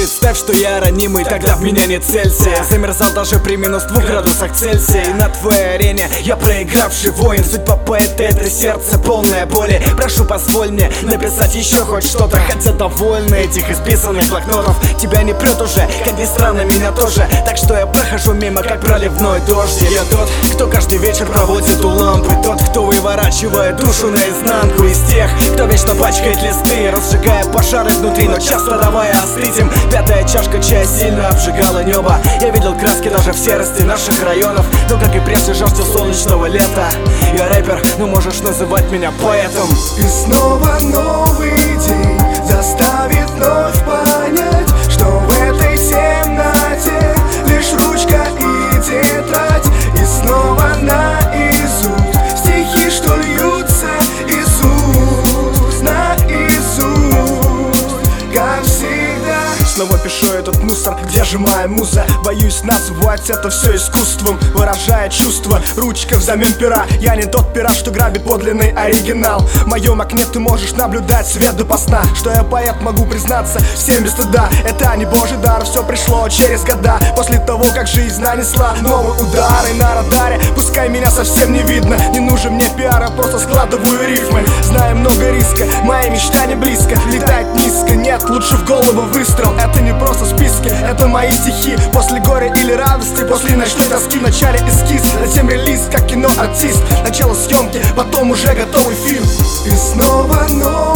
Представь, что я ранимый, тогда в меня не целься. Я замерзал даже при минус 2 градусах Цельсия. И на твоей арене я проигравший воин. Судьба поэта — это сердце полное боли. Прошу, позволь мне написать еще хоть что-то. Хотя довольны этих исписанных блокнотов. Тебя не прет уже, как ни странно, меня тоже. Так что я прохожу мимо, как проливной дождь. Я тот, кто каждый вечер проводит у лампы. Тот, кто выворачивает душу наизнанку. Из тех, кто вечно пачкает листы, разжигая пожары внутри, но часто давая остыть им. 5-я чашка чая сильно обжигала небо. Я видел краски даже в серости наших районов. Но как и прежде жаждал солнечного лета. Я рэпер, но можешь называть меня поэтом. И снова новый день заставит вновь понять, что в этой темноте лишь ручка и тетрадь. И снова наизусть стихи, что льются из уст наизусть, как всегда. Снова пишу этот мусор, где же моя муза? Боюсь назвать это все искусством, выражая чувства, ручка взамен пера. Я не тот пират, что грабит подлинный оригинал. В моем окне ты можешь наблюдать свет до посна. Что я поэт, могу признаться всем без стыда. Это не божий дар, все пришло через года. После того, как жизнь нанесла новый удар. И на радаре, пускай меня совсем не видно. Не нужен мне пиар, я просто складываю рифмы. Знаю много риска, мои мечта не близко. Летать низко, нет, лучше в голову выстрел. Это не просто списки, это мои стихи. После горя или радости, после ночной тоски. В начале эскиз, затем релиз, как кино-артист. Начало съемки, потом уже готовый фильм. И снова новый